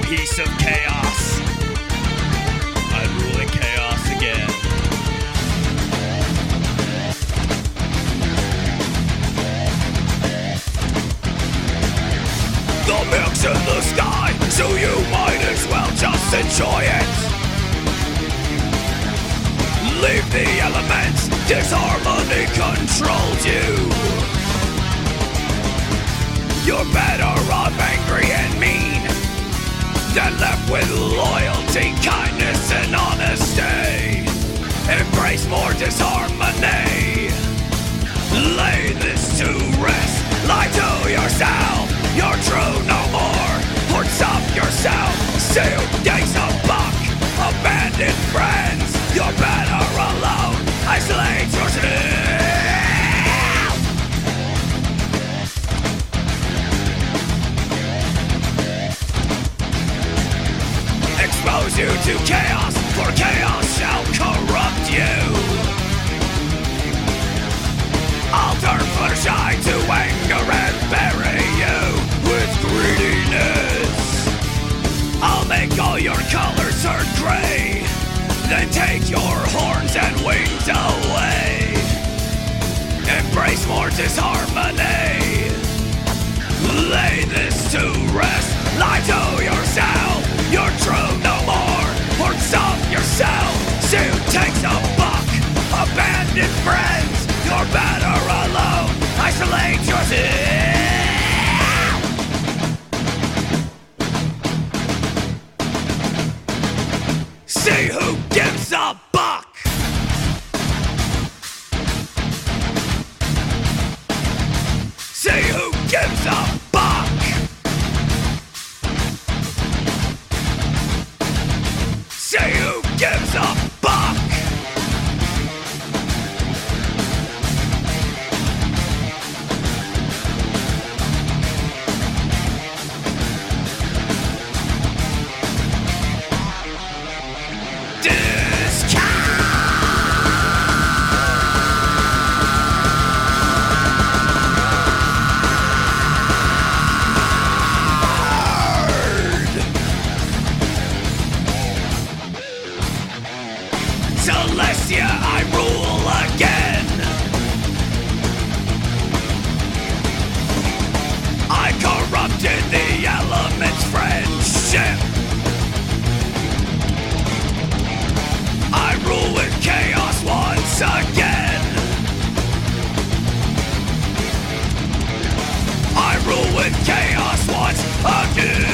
piece of chaos. I'm ruling chaos again. The milk's in the sky, so you might as well just enjoy it. Leave the elements, disharmony controls you. You're better off angry and mean than left with loyalty, kindness, and honesty. Embrace more disharmony. Lay this to rest. Lie to yourself. You're true no more. Horns up yourself. Sealed days of buck. Abandoned friends. You're better alone. Isolate yourself. Expose you to chaos, for chaos shall corrupt you. I'll turn Fluttershy to anger and bury you with greediness. I'll make all your colors turn gray, then take your horns and wings away. Embrace more disharmony. Lay this to rest. Lie to yourself. You're true no more. Horns off yourself. Soon takes a buck. Abandoned friends. You're better alone. Isolate yourself. See who gives a buck. See who gives a buck. See who gives a buck. Celestia, I rule again. I corrupted the elements' friendship. I rule with chaos once again. I rule with chaos once again.